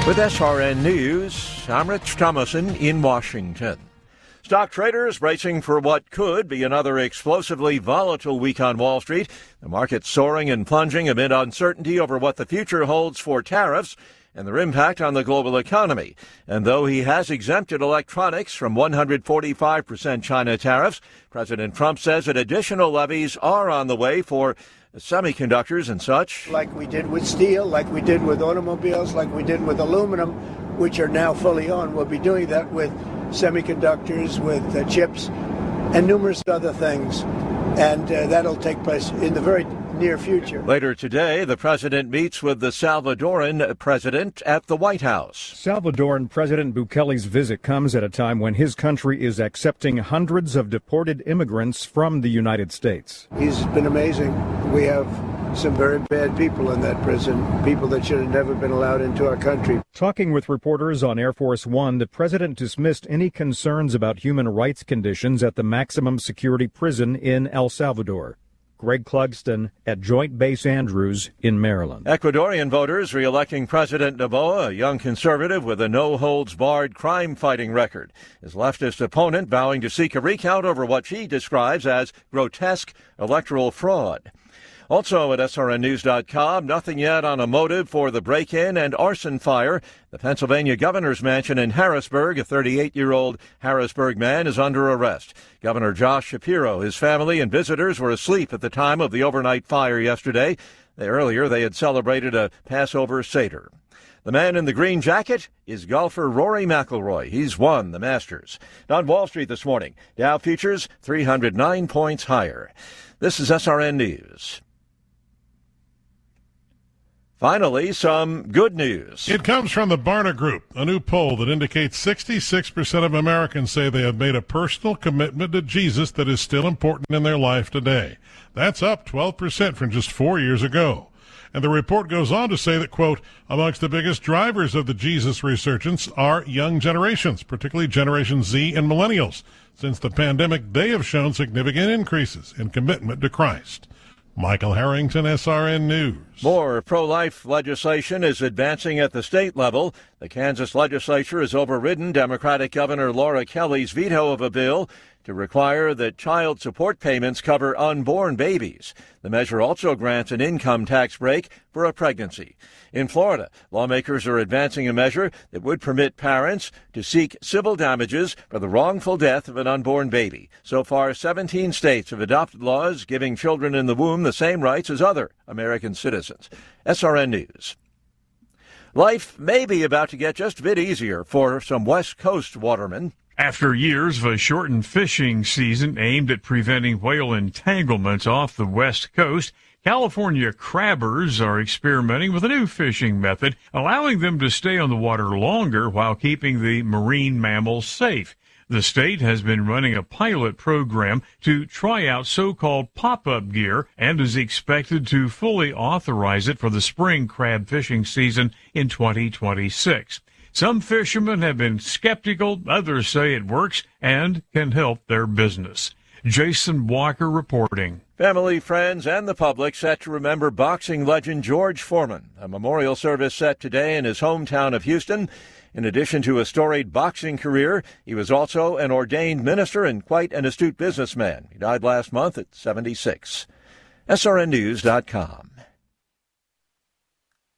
With SRN News, I'm Rich Thomason in Washington. Stock traders bracing for what could be another explosively volatile week on Wall Street. The market soaring and plunging amid uncertainty over what the future holds for tariffs and their impact on the global economy. And though he has exempted electronics from 145% China tariffs, President Trump says that additional levies are on the way for semiconductors and such. Like we did with steel, like we did with automobiles, like we did with aluminum, which are now fully on. We'll be doing that with semiconductors, with chips, and numerous other things. And that'll take place in the very near future. Later today, the president meets with the Salvadoran president at the White House. Salvadoran President Bukele's visit comes at a time when his country is accepting hundreds of deported immigrants from the United States. He's been amazing. We have some very bad people in that prison, people that should have never been allowed into our country. Talking with reporters on Air Force One, the president dismissed any concerns about human rights conditions at the maximum security prison in El Salvador. Greg Clugston at Joint Base Andrews in Maryland. Ecuadorian voters re-electing President Noboa, a young conservative with a no-holds-barred crime-fighting record. His leftist opponent vowing to seek a recount over what she describes as grotesque electoral fraud. Also at SRNnews.com, nothing yet on a motive for the break-in and arson fire. The Pennsylvania governor's mansion in Harrisburg, a 38-year-old Harrisburg man is under arrest. Governor Josh Shapiro, his family, and visitors were asleep at the time of the overnight fire yesterday. Earlier, they had celebrated a Passover Seder. The man in the green jacket is golfer Rory McIlroy. He's won the Masters. On Wall Street this morning, Dow futures 309 points higher. This is SRN News. Finally, some good news. It comes from the Barna Group, a new poll that indicates 66% of Americans say they have made a personal commitment to Jesus that is still important in their life today. That's up 12% from just 4 years ago. And the report goes on to say that, quote, amongst the biggest drivers of the Jesus resurgence are young generations, particularly Generation Z and millennials. Since the pandemic, they have shown significant increases in commitment to Christ. Michael Harrington, SRN News. More pro-life legislation is advancing at the state level. The Kansas legislature has overridden Democratic Governor Laura Kelly's veto of a bill to require that child support payments cover unborn babies. The measure also grants an income tax break for a pregnancy. In Florida, lawmakers are advancing a measure that would permit parents to seek civil damages for the wrongful death of an unborn baby. So far, 17 states have adopted laws giving children in the womb the same rights as other American citizens. SRN News. Life may be about to get just a bit easier for some West Coast watermen. After years of a shortened fishing season aimed at preventing whale entanglements off the West Coast, California crabbers are experimenting with a new fishing method, allowing them to stay on the water longer while keeping the marine mammals safe. The state has been running a pilot program to try out so-called pop-up gear and is expected to fully authorize it for the spring crab fishing season in 2026. Some fishermen have been skeptical. Others say it works and can help their business. Jason Walker reporting. Family, friends, and the public set to remember boxing legend George Foreman. A memorial service set today in his hometown of Houston. In addition to a storied boxing career, he was also an ordained minister and quite an astute businessman. He died last month at 76. SRNnews.com.